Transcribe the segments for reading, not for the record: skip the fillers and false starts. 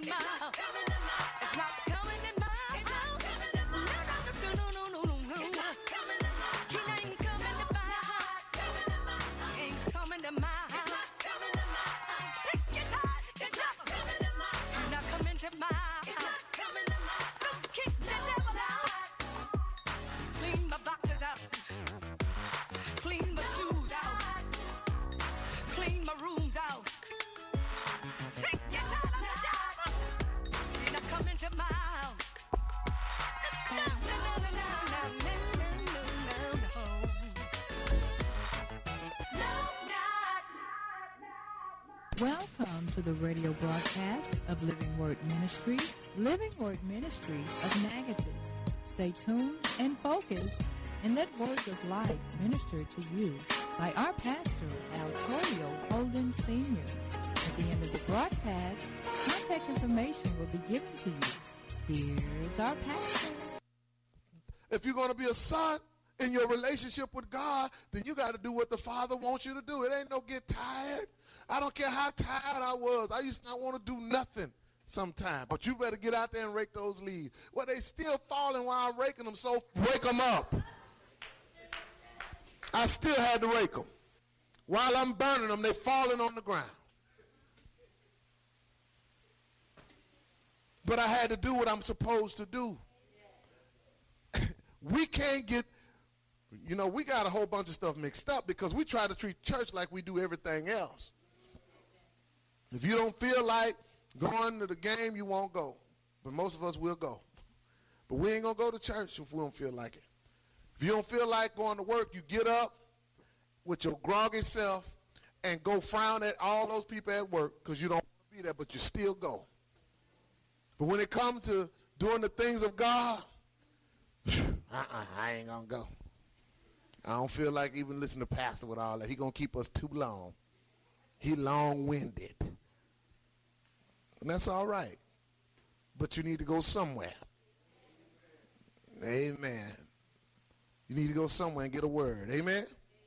mouth. It's not coming in my house. No. He ain't coming to my house. He ain't coming to my house. Sick and tired, it's not coming to my house. You're not coming to my house. Don't kick the devil out. Clean my boxes out. Clean my shoes out. Clean my rooms out. Sick and tired of the devil. You're not coming to my house. Welcome to the radio broadcast of Living Word Ministries, Living Word Ministries of Natchitoches. Stay tuned and focused and let words of life minister to you by our pastor, Altorio Holden Sr. At the end of the broadcast, contact information will be given to you. Here's our pastor. If you're going to be a son in your relationship with God, then you got to do what the Father wants you to do. It ain't no get tired. I don't care how tired I was. I used to not want to do nothing sometimes. But you better get out there and rake those leaves. Well, they still falling while I'm raking them, so rake them up. I still had to rake them. While I'm burning them, they're falling on the ground. But I had to do what I'm supposed to do. We can't get, we got a whole bunch of stuff mixed up because we try to treat church like we do everything else. If you don't feel like going to the game, you won't go. But most of us will go. But we ain't going to go to church if we don't feel like it. If you don't feel like going to work, you get up with your groggy self and go frown at all those people at work because you don't want to be there, but you still go. But when it comes to doing the things of God, I ain't going to go. I don't feel like even listening to Pastor with all that. He going to keep us too long. He long-winded. And that's all right. But you need to go somewhere. Amen. You need to go somewhere and get a word. Amen?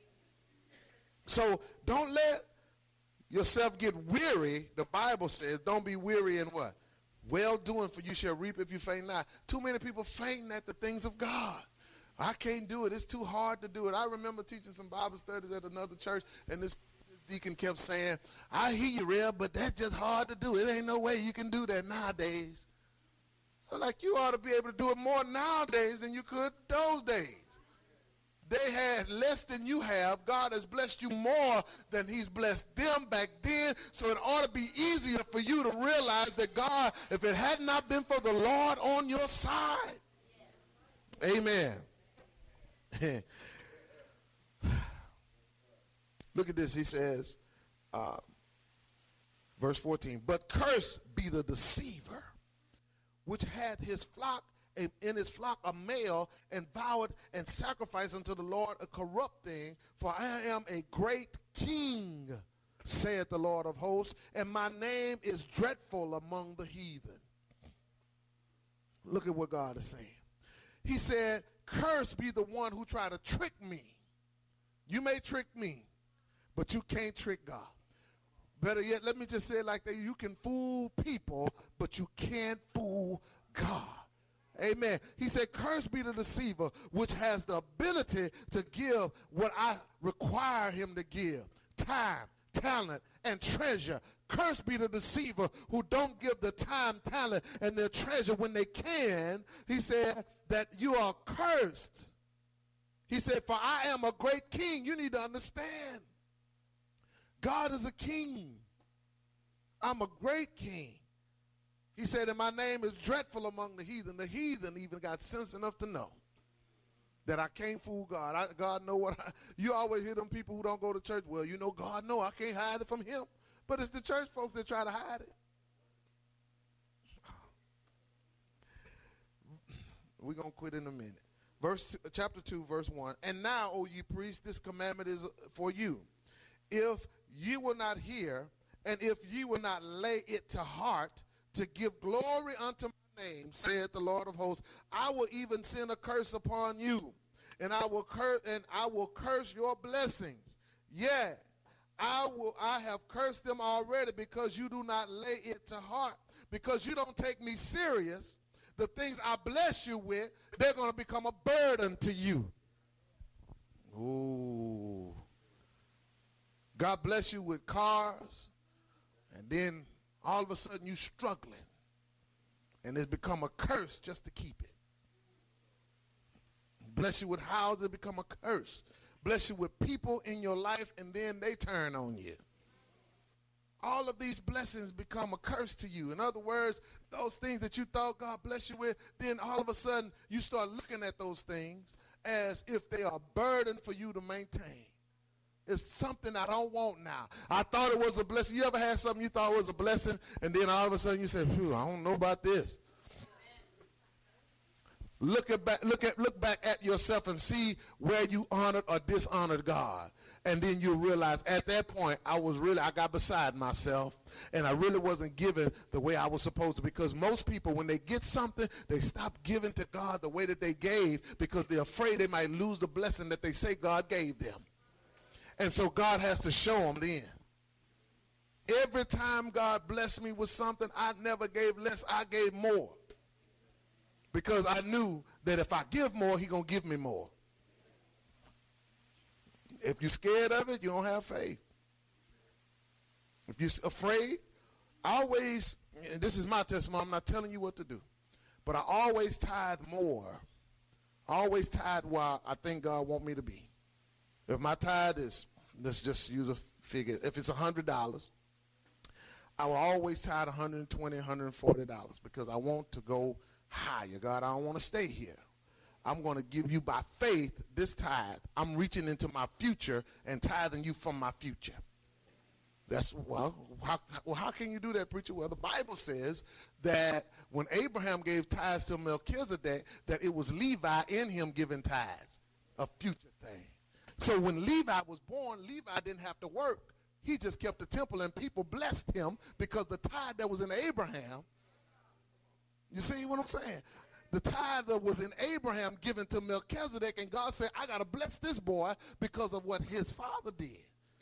So don't let yourself get weary. The Bible says don't be weary in what? Well-doing, for you shall reap if you faint not. Too many people fainting at the things of God. I can't do it. It's too hard to do it. I remember teaching some Bible studies at another church, and this deacon kept saying, I hear you, Rev, but that's just hard to do. It ain't no way you can do that nowadays. I'm like, you ought to be able to do it more nowadays than you could those days. They had less than you have. God has blessed you more than he's blessed them back then. So it ought to be easier for you to realize that God, if it had not been for the Lord on your side. Amen. Look at this. He says, verse 14, but cursed be the deceiver, which had his flock, in his flock a male, and vowed and sacrificed unto the Lord a corrupt thing. For I am a great king, saith the Lord of hosts, and my name is dreadful among the heathen. Look at what God is saying. He said, cursed be the one who try to trick me. You may trick me, but you can't trick God. Better yet, let me just say it like that. You can fool people, but you can't fool God. Amen. He said, cursed be the deceiver, which has the ability to give what I require him to give. Time, talent, and treasure. Cursed be the deceiver who don't give the time, talent, and their treasure when they can. He said that you are cursed. He said, for I am a great king. You need to understand. God is a king. I'm a great king. He said, and my name is dreadful among the heathen. The heathen even got sense enough to know that I can't fool God. God know what you always hear them people who don't go to church. Well, God know I can't hide it from him. But it's the church folks that try to hide it. We're going to quit in a minute. Chapter 2, verse 1. And now, O ye priests, this commandment is for you. If ye will not hear, and if ye will not lay it to heart, to give glory unto my name, saith the Lord of hosts, I will even send a curse upon you, and I will curse your blessings. Yeah, I have cursed them already because you do not lay it to heart. because you don't take me serious, the things I bless you with, they're going to become a burden to you. Ooh. God bless you with cars, and then all of a sudden you're struggling, and it's become a curse just to keep it. Bless you with houses, it become a curse. Bless you with people in your life, and then they turn on you. All of these blessings become a curse to you. In other words, those things that you thought God bless you with, then all of a sudden you start looking at those things as if they are a burden for you to maintain. It's something I don't want now. I thought it was a blessing. You ever had something you thought was a blessing, and then all of a sudden you said, "Phew, I don't know about this." Look back at yourself and see where you honored or dishonored God. And then you realize at that point, I got beside myself, and I really wasn't giving the way I was supposed to, because most people, when they get something, they stop giving to God the way that they gave because they're afraid they might lose the blessing that they say God gave them. And so God has to show them then. Every time God blessed me with something, I never gave less, I gave more. Because I knew that if I give more, he's going to give me more. If you're scared of it, you don't have faith. If you're afraid, always, and this is my testimony, I'm not telling you what to do, but I always tithe more. I always tithe where I think God want me to be. If my tithe is, let's just use a figure, if it's $100, I will always tithe $120, $140 because I want to go higher. God, I don't want to stay here. I'm going to give you by faith this tithe. I'm reaching into my future and tithing you from my future. That's, how can you do that, preacher? Well, the Bible says that when Abraham gave tithes to Melchizedek, that it was Levi in him giving tithes, a future thing. So when Levi was born, Levi didn't have to work. He just kept the temple, and people blessed him because the tithe that was in Abraham, you see what I'm saying? The tithe that was in Abraham given to Melchizedek, and God said, I got to bless this boy because of what his father did.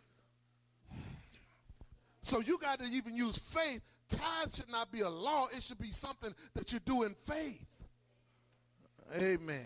So you got to even use faith. Tithe should not be a law. It should be something that you do in faith. Amen.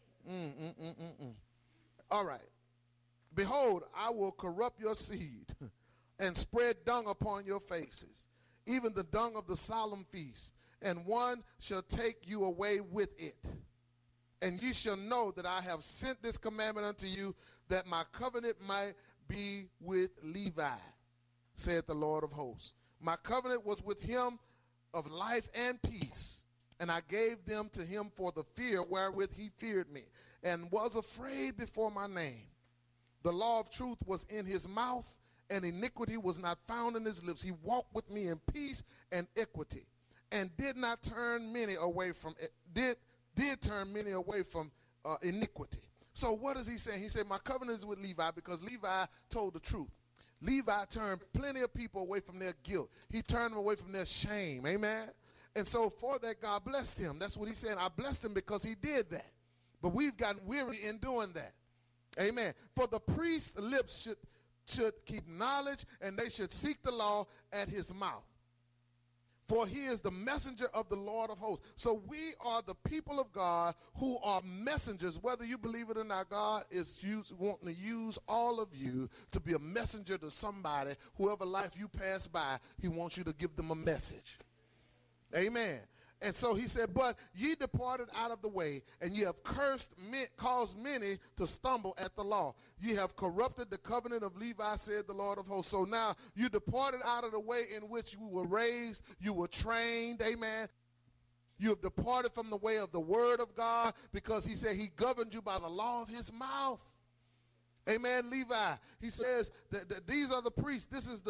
All right. Behold, I will corrupt your seed and spread dung upon your faces, even the dung of the solemn feast. And one shall take you away with it. And ye shall know that I have sent this commandment unto you, that my covenant might be with Levi, saith the Lord of hosts. My covenant was with him of life and peace, and I gave them to him for the fear wherewith he feared me, and was afraid before my name. The law of truth was in his mouth, and iniquity was not found in his lips. He walked with me in peace and equity, and did not turn many away from did turn many away from iniquity. So what is he saying? He said, my covenant is with Levi, because Levi told the truth. Levi turned plenty of people away from their guilt. He turned them away from their shame. Amen. And so for that, God blessed him. That's what he said. I blessed him because he did that. But we've gotten weary in doing that. Amen. For the priest's lips should keep knowledge, and they should seek the law at his mouth. For he is the messenger of the Lord of hosts. So we are the people of God who are messengers. Whether you believe it or not, God is wanting to use all of you to be a messenger to somebody. Whoever life you pass by, he wants you to give them a message. Amen. And so he said, but ye departed out of the way, and ye have caused many to stumble at the law. Ye have corrupted the covenant of Levi, said the Lord of hosts. So now you departed out of the way in which you were raised, you were trained, amen. You have departed from the way of the word of God, because he said he governed you by the law of his mouth. Amen. Levi, he says that these are the priests. This is the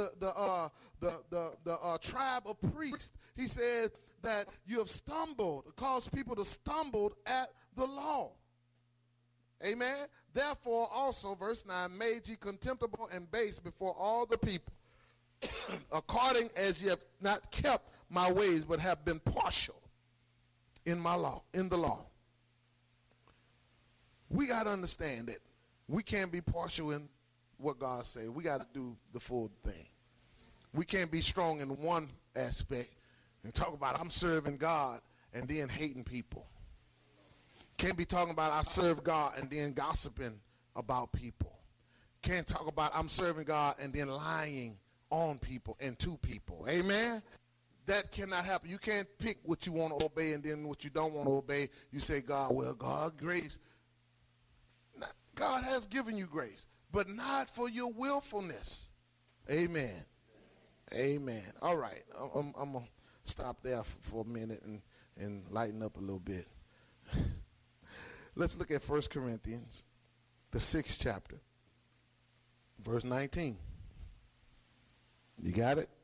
tribe of priests. He said that you have stumbled, caused people to stumble at the law. Amen. Therefore also, verse 9, made ye contemptible and base before all the people, according as ye have not kept my ways, but have been partial in my law, in the law. We got to understand that we can't be partial in what God said. We got to do the full thing. We can't be strong in one aspect And talk about I'm serving God and then hating people. Can't be talking about I serve God and then gossiping about people. Can't talk about I'm serving God and then lying on people and to people. Amen? That cannot happen. You can't pick what you want to obey and then what you don't want to obey. You say, God, well, God, grace. God has given you grace, but not for your willfulness. Amen. Amen. All right. I'm going to stop there for a minute and lighten up a little bit. Let's look at 1 Corinthians, the 6th chapter, verse 19. You got it?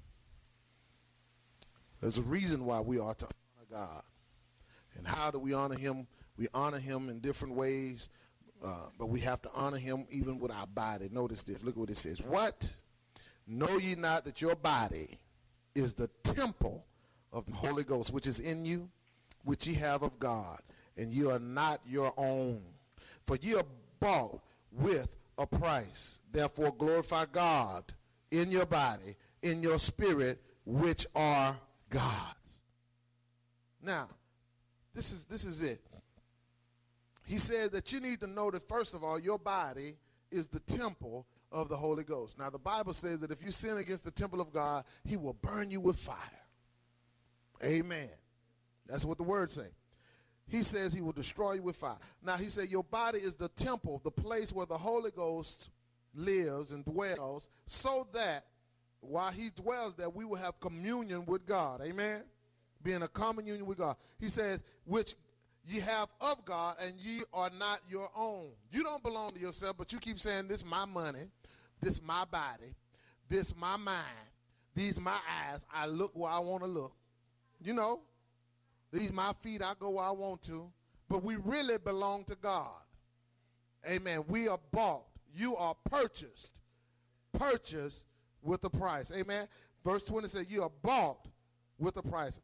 There's a reason why we are to honor God. And how do we honor him? We honor him in different ways, but we have to honor him even with our body. Notice this. Look what it says. What? Know ye not that your body is the temple of the Holy Ghost, which is in you, which ye have of God, and you are not your own. For ye are bought with a price. Therefore glorify God in your body, in your spirit, which are God's. Now, this is it. He said that you need to know that, first of all, your body is the temple of the Holy Ghost. Now, the Bible says that if you sin against the temple of God, he will burn you with fire. Amen. That's what the word says. He says he will destroy you with fire. Now, he said your body is the temple, the place where the Holy Ghost lives and dwells, so that while he dwells there, we will have communion with God. Amen? Being a common union with God. He says, which ye have of God, and ye are not your own. You don't belong to yourself, but you keep saying, this my money, this my body, this my mind, these my eyes, I look where I want to look. You know, these my feet, I go where I want to. But we really belong to God. Amen. We are bought. You are purchased. Purchased with a price. Amen. Verse 20 says, you are bought with a price.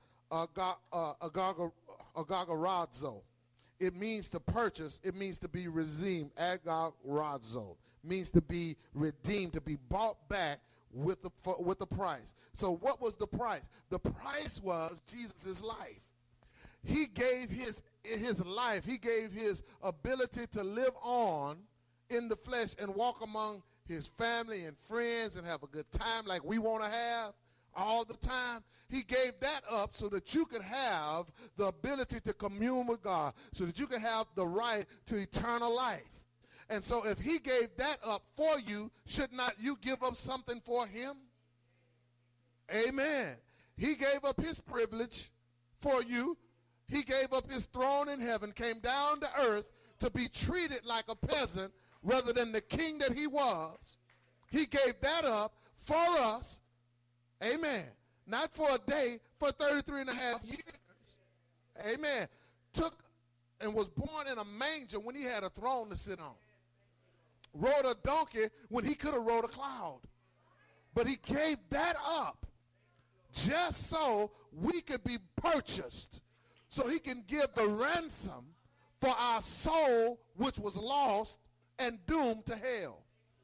Agagarazzo. It means to purchase. It means to be redeemed. Agagarazzo means to be redeemed, to be bought back with the price. So what was the price? The price was Jesus' life. He gave his life. He gave his ability to live on in the flesh and walk among his family and friends and have a good time like we want to have all the time. He gave that up so that you could have the ability to commune with God, so that you could have the right to eternal life. And so if he gave that up for you, should not you give up something for him? Amen. He gave up his privilege for you. He gave up his throne in heaven, came down to earth to be treated like a peasant rather than the king that he was. He gave that up for us. Amen. Not for a day, for 33 and a half years. Amen. Took and was born in a manger when he had a throne to sit on. Rode a donkey when he could have rode a cloud. But he gave that up just so we could be purchased. So he can give the ransom for our soul which was lost and doomed to hell.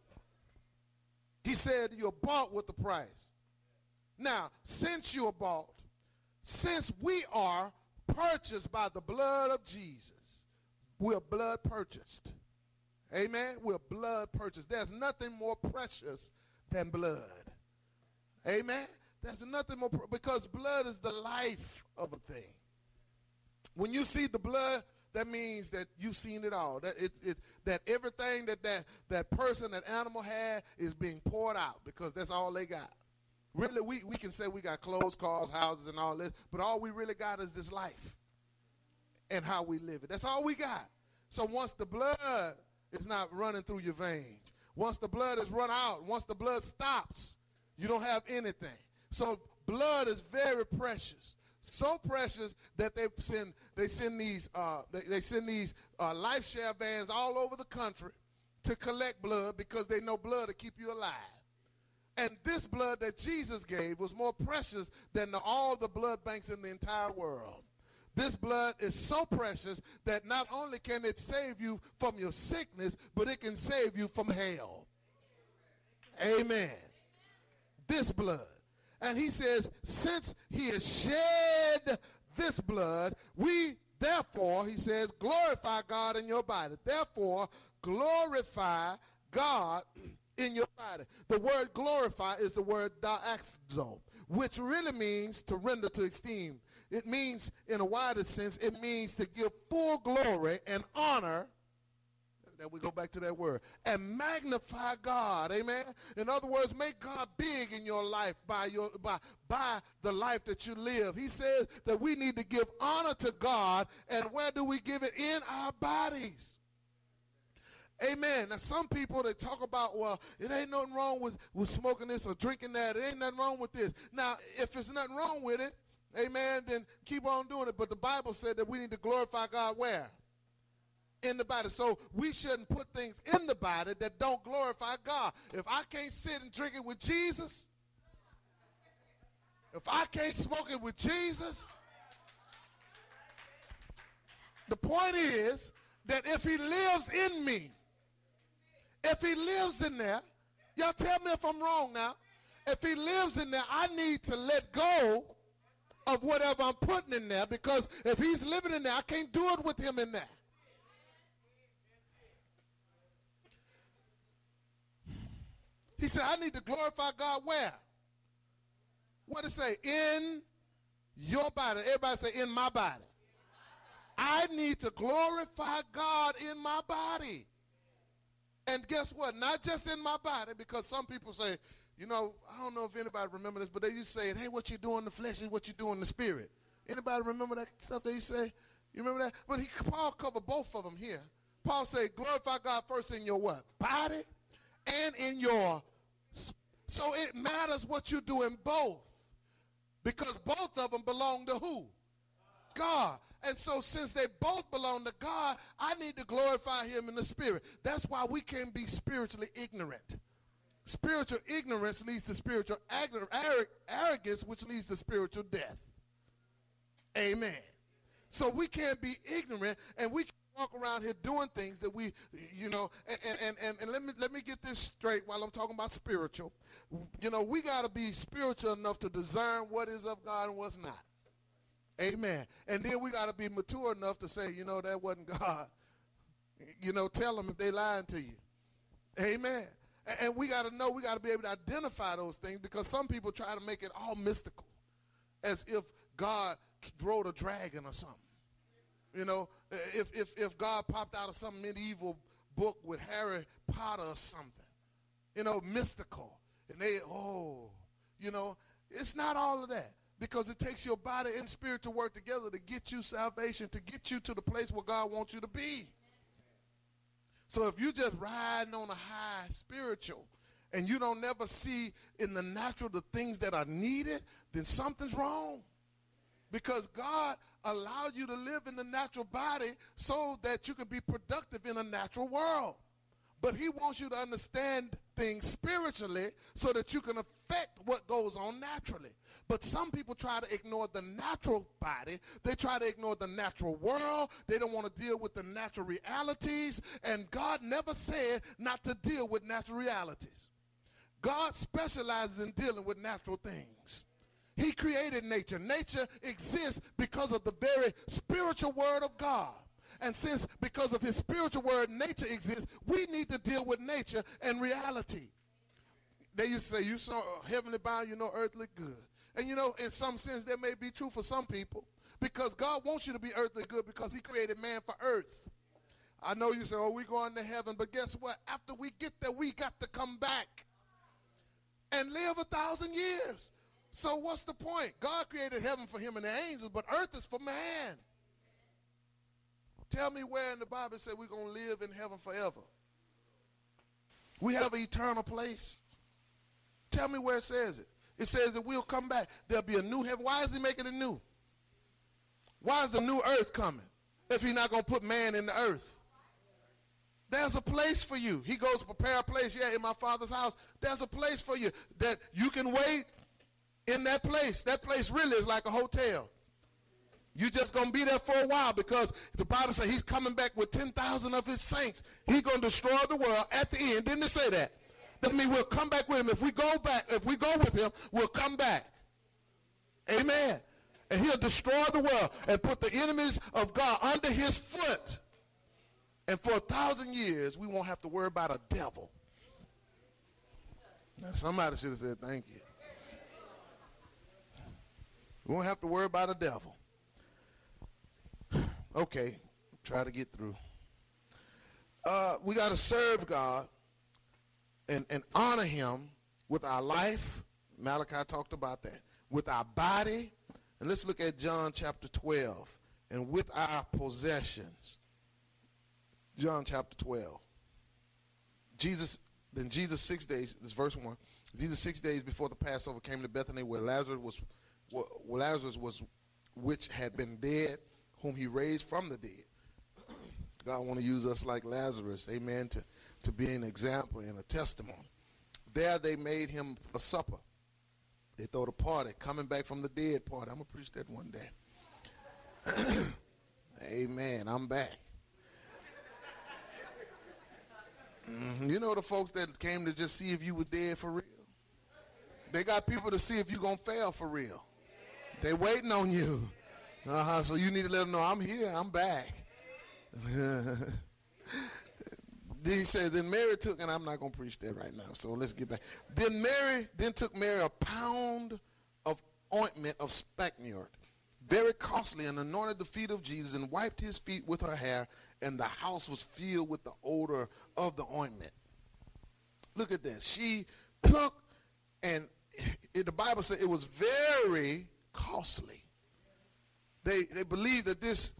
He said you're bought with the price. Now, since you are bought, since we are purchased by the blood of Jesus, we're blood purchased. Amen? We're blood purchased. There's nothing more precious than blood. Amen? There's nothing more, because blood is the life of a thing. When you see the blood, that means that you've seen it all. That everything that person, that animal had is being poured out because that's all they got. Really, we can say we got clothes, cars, houses, and all this, but all we really got is this life and how we live it. That's all we got. So once the blood is not running through your veins, once the blood is run out, once the blood stops, you don't have anything. So blood is very precious. So precious that they send these life share vans all over the country to collect blood because they know blood will keep you alive. And this blood that Jesus gave was more precious than all the blood banks in the entire world. This blood is so precious that not only can it save you from your sickness, but it can save you from hell. Amen. This blood. And he says, since he has shed this blood, we therefore, he says, glorify God in your body. Therefore, glorify God in your body. The word glorify is the word doxo, which really means to render to esteem. It means, in a wider sense, it means to give full glory and honor. And we go back to that word. And magnify God. Amen. In other words, make God big in your life by the life that you live. He says that we need to give honor to God. And where do we give it? In our bodies. Amen. Now, some people, they talk about, well, it ain't nothing wrong with smoking this or drinking that. It ain't nothing wrong with this. Now, if there's nothing wrong with it, amen, then keep on doing it. But the Bible said that we need to glorify God where? In the body. So we shouldn't put things in the body that don't glorify God. If I can't sit and drink it with Jesus, if I can't smoke it with Jesus, the point is that if he lives in me, if he lives in there, y'all tell me if I'm wrong now. If he lives in there, I need to let go of whatever I'm putting in there, because if he's living in there, I can't do it with him in there. He said, I need to glorify God where? What did it say? In your body. Everybody say, in my body. I need to glorify God in my body. And guess what? Not just in my body, because some people say, you know, I don't know if anybody remember this, but they used to say, hey, what you do in the flesh is what you do in the spirit. Anybody remember that stuff they say? You remember that? But Paul covered both of them here. Paul said, glorify God first in your what? Body and in your. So it matters what you do in both, because both of them belong to who? God. And so since they both belong to God, I need to glorify him in the spirit. That's why we can't be spiritually ignorant. Spiritual ignorance leads to spiritual arrogance, which leads to spiritual death. Amen. So we can't be ignorant, and we can't walk around here doing things that we, you know, and let me get this straight while I'm talking about spiritual. You know, we got to be spiritual enough to discern what is of God and what's not. Amen. And then we got to be mature enough to say, you know, that wasn't God. You know, tell them if they lying to you. Amen. And we got to know, we got to be able to identify those things, because some people try to make it all mystical, as if God rode a dragon or something. You know, if God popped out of some medieval book with Harry Potter or something, you know, mystical. And they, you know, it's not all of that. Because it takes your body and spirit to work together to get you salvation, to get you to the place where God wants you to be. So if you're just riding on a high spiritual and you don't never see in the natural the things that are needed, then something's wrong. Because God allowed you to live in the natural body so that you can be productive in a natural world. But he wants you to understand things spiritually so that you can affect what goes on naturally. But some people try to ignore the natural body. They try to ignore the natural world. They don't want to deal with the natural realities. And God never said not to deal with natural realities. God specializes in dealing with natural things. He created nature. Nature exists because of the very spiritual word of God. And since because of his spiritual word nature exists, we need to deal with nature and reality. They used to say, you saw heavenly bound, you know earthly good. And you know, in some sense, that may be true for some people, because God wants you to be earthly good because he created man for earth. I know you say, oh, we're going to heaven, but guess what? After we get there, we got to come back and live 1,000 years. So what's the point? God created heaven for him and the angels, but earth is for man. Tell me where in the Bible it said we're going to live in heaven forever. We have an eternal place. Tell me where it says it. It says that we'll come back. There'll be a new heaven. Why is he making it new? Why is the new earth coming if he's not going to put man in the earth? There's a place for you. He goes to prepare a place. Yeah, in my Father's house. There's a place for you that you can wait in that place. That place really is like a hotel. You're just going to be there for a while, because the Bible says he's coming back with 10,000 of his saints. He's going to destroy the world at the end. Didn't it say that? That means we'll come back with him. If we go with him, we'll come back. Amen. And he'll destroy the world and put the enemies of God under his foot. And for 1,000 years, we won't have to worry about a devil. Now, somebody should have said thank you. We won't have to worry about a devil. Okay, try to get through. We got to serve God and honor him with our life. Malachi talked about that. With our body. And let's look at John chapter 12. And with our possessions. John chapter 12. Jesus 6 days, this is verse 1. Jesus 6 days before the Passover came to Bethany where Lazarus was which had been dead, whom he raised from the dead. God want to use us like Lazarus, amen, to be an example and a testimony. There they made him a supper. They throw the party, coming back from the dead party. I'm going to preach that one day. Amen, I'm back. You know the folks that came to just see if you were dead for real? They got people to see if you're going to fail for real. They waiting on you. So you need to let them know, I'm here, I'm back. Then he says, then Mary took, and I'm not going to preach that right now, so let's get back. Then took Mary a pound of ointment of spikenard, very costly, and anointed the feet of Jesus and wiped his feet with her hair, and the house was filled with the odor of the ointment. Look at this. She took, and the Bible said it was very costly. They believed that this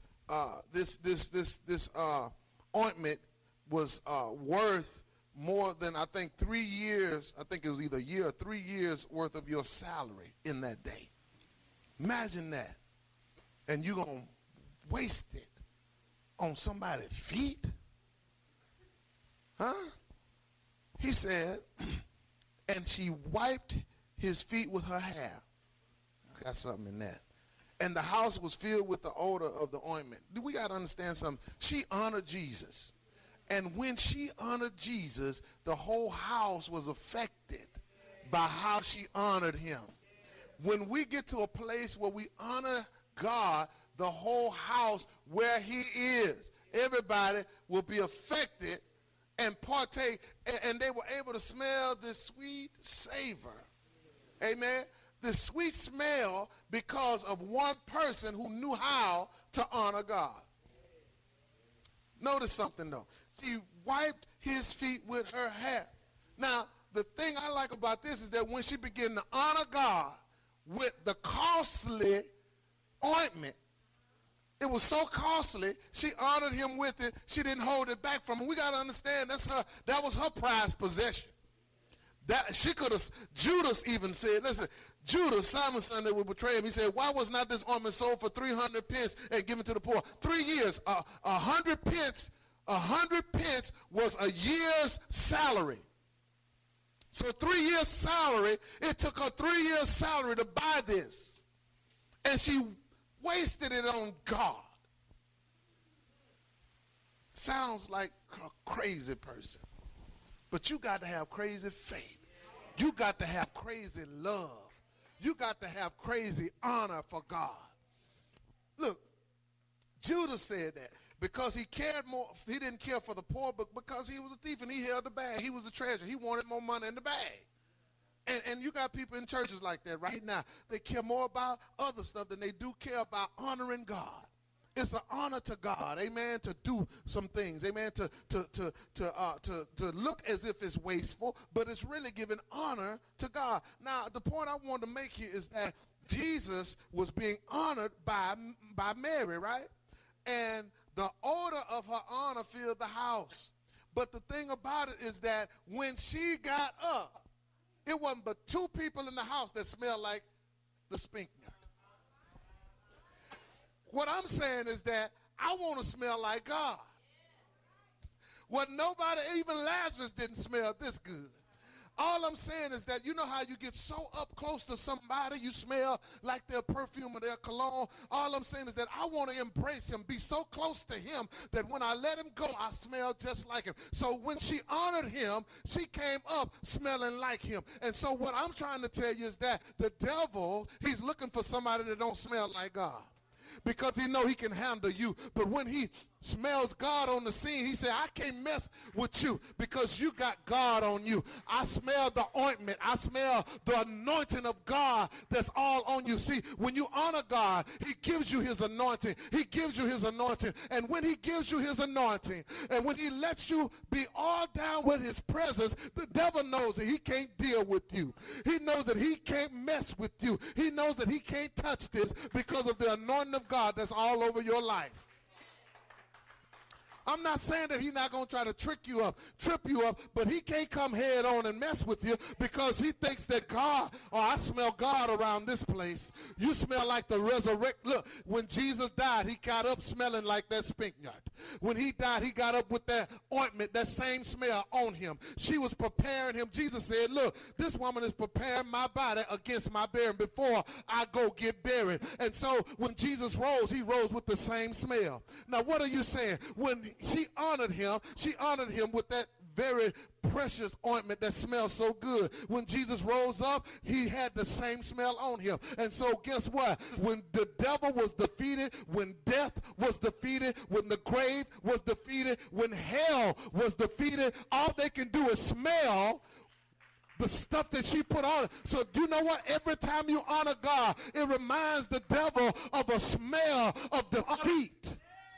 ointment was worth more than, I think, 3 years. I think it was either a year or 3 years worth of your salary in that day. Imagine that. And you're going to waste it on somebody's feet? Huh? He said, and she wiped his feet with her hair. Got something in that. And the house was filled with the odor of the ointment. We got to understand something. She honored Jesus. And when she honored Jesus, the whole house was affected by how she honored him. When we get to a place where we honor God, the whole house where he is, everybody will be affected and partake, and they were able to smell this sweet savor. Amen. The sweet smell because of one person who knew how to honor God. Notice something though. She wiped his feet with her hair. Now, the thing I like about this is that when she began to honor God with the costly ointment, it was so costly, she honored him with it. She didn't hold it back from him. We got to understand that was her prized possession. That she could have, Judas even said, listen, Judas, Simon's son that would betray him, he said, why was not this ointment sold for 300 pence and given to the poor? 3 years, 100 pence was a year's salary. So 3 years' salary, it took her 3 years' salary to buy this. And she wasted it on God. Sounds like a crazy person. But you got to have crazy faith. You got to have crazy love. You got to have crazy honor for God. Look, Judas said that because he cared more, he didn't care for the poor, but because he was a thief and he held the bag. He was a treasure. He wanted more money in the bag. And you got people in churches like that right now. They care more about other stuff than they do care about honoring God. It's an honor to God, amen, to do some things, amen, to look as if it's wasteful, but it's really giving honor to God. Now, the point I want to make here is that Jesus was being honored by Mary, right? And the odor of her honor filled the house. But the thing about it is that when she got up, it wasn't but 2 people in the house that smelled like the spikenard. What I'm saying is that I want to smell like God. What nobody, even Lazarus didn't smell this good. All I'm saying is that you know how you get so up close to somebody, you smell like their perfume or their cologne. All I'm saying is that I want to embrace him, be so close to him that when I let him go, I smell just like him. So when she honored him, she came up smelling like him. And so what I'm trying to tell you is that the devil, he's looking for somebody that don't smell like God, because he know he can handle you. But when he smells God on the scene, he said, I can't mess with you because you got God on you. I smell the ointment. I smell the anointing of God that's all on you. See, when you honor God, he gives you his anointing. He gives you his anointing. And when he gives you his anointing, and when he lets you be all down with his presence, the devil knows that he can't deal with you. He knows that he can't mess with you. He knows that he can't touch this because of the anointing of God that's all over your life. I'm not saying that he's not going to try to trip you up, but he can't come head on and mess with you because he thinks that God, oh, I smell God around this place. You smell like the resurrect. Look, when Jesus died, he got up smelling like that spikenard. When he died, he got up with that ointment, that same smell on him. She was preparing him. Jesus said, look, this woman is preparing my body against my burying before I go get buried. And so when Jesus rose, he rose with the same smell. Now, what are you saying? When she honored him with that very precious ointment that smells so good. When Jesus rose up, he had the same smell on him. And so guess what? When the devil was defeated, when death was defeated, when the grave was defeated, when hell was defeated, all they can do is smell the stuff that she put on. So do you know what? Every time you honor God, it reminds the devil of a smell of defeat.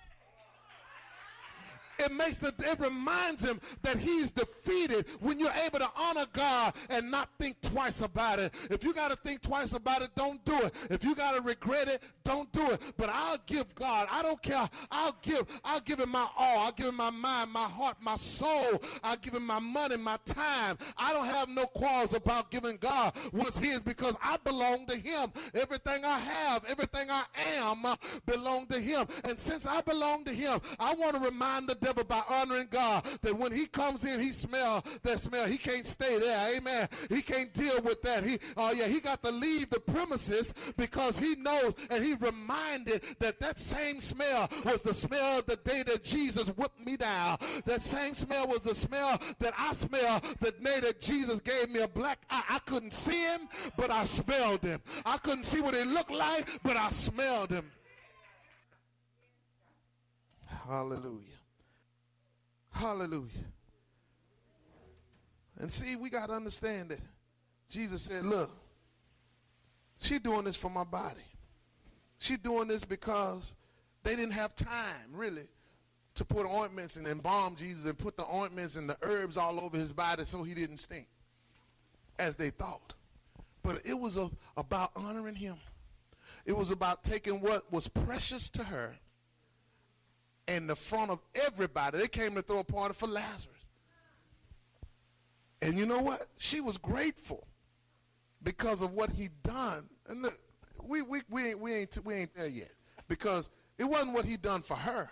It reminds him that he's defeated when you're able to honor God and not think twice about it. If you got to think twice about it, don't do it. If you got to regret it, don't do it. But I'll give God, I don't care. I'll give him my all. I'll give him my mind, my heart, my soul. I'll give him my money, my time. I don't have no quarrels about giving God what's his because I belong to him. Everything I have, everything I am belong to him. And since I belong to him, I want to remind the devil by honoring God that when he comes in, he smell that smell. He can't stay there. Amen. He can't deal with that. He got to leave the premises because he knows and he reminded that that same smell was the smell of the day that Jesus whipped me down. That same smell was the smell that I smelled the day that Jesus gave me a black eye. I couldn't see him, but I smelled him. I couldn't see what he looked like, but I smelled him. Hallelujah. Hallelujah. And see, we got to understand that Jesus said, look, she's doing this for my body. She's doing this because they didn't have time, really, to put ointments and embalm Jesus and put the ointments and the herbs all over his body so he didn't stink, as they thought. But it was about honoring him. It was about taking what was precious to her in the front of everybody. They came to throw a party for Lazarus. And you know what? She was grateful because of what he'd done. And look, we ain't there yet. Because it wasn't what he done for her.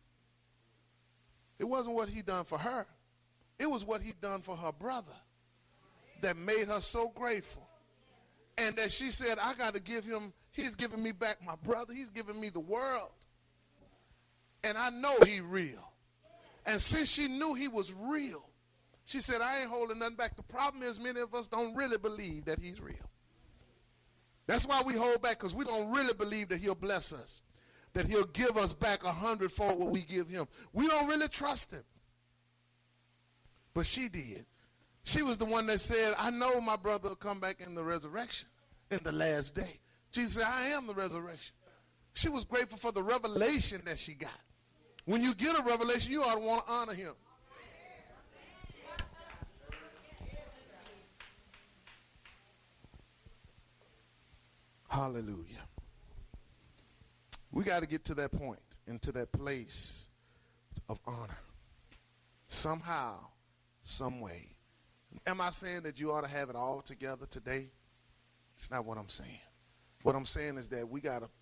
It wasn't what he done for her. It was what he done for her brother that made her so grateful. And that she said, I got to give him, he's giving me back my brother. He's giving me the world. And I know he's real. And since she knew he was real, she said, I ain't holding nothing back. The problem is many of us don't really believe that he's real. That's why we hold back, because we don't really believe that he'll bless us, that he'll give us back 100-fold what we give him. We don't really trust him. But she did. She was the one that said, I know my brother will come back in the resurrection in the last day. Jesus said, I am the resurrection. She was grateful for the revelation that she got. When you get a revelation, you ought to want to honor him. Hallelujah. We got to get to that point, into that place of honor. Somehow, some way. Am I saying that you ought to have it all together today? It's not what I'm saying. What I'm saying is that we got to